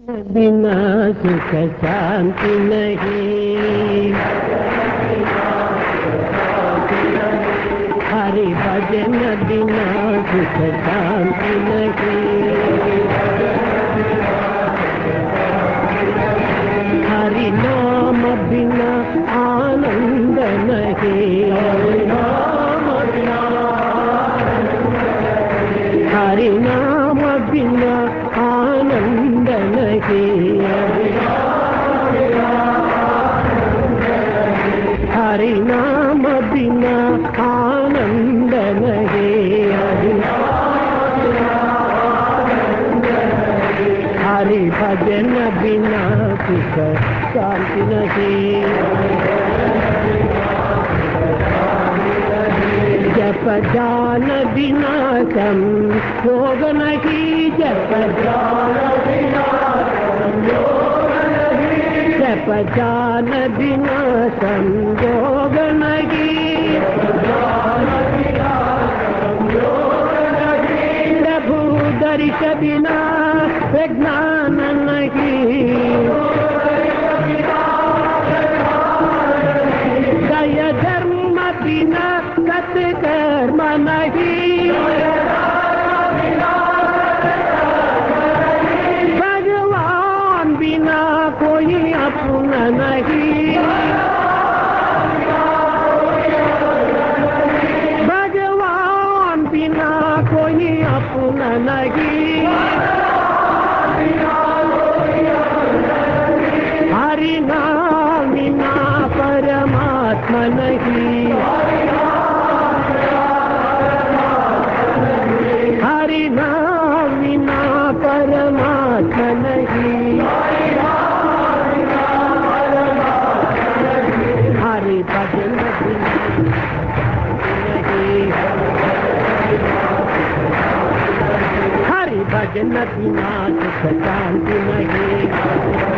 बिना सुख शांति नहीं, हरि भजन बिना सुख शांति नहीं, हरि नाम बिना आनंद नहीं, हरि नाम बिना आनंद नहीं, हरि नाम बिना आनंद नहीं, हरि भजन बिना सुख शांति नहीं, जप ध्यान बिना संयोग नहीं, जप ध्यान बिना जप ध्यान बिना संयोग नहीं, प्रभु दर्श बिना विज्ञान नहीं, दया धर्म बिना सत्कर्म नहीं, भगवान बिना कोई अपना नहीं, भगवान बिना कोई अपना नहीं, हरि नाम बिना परमात्मा नहीं, हरि नाम बिना परमात्मा नहीं, हरि भजन नहीं, हरि भजन बिना सुख शांति नहीं।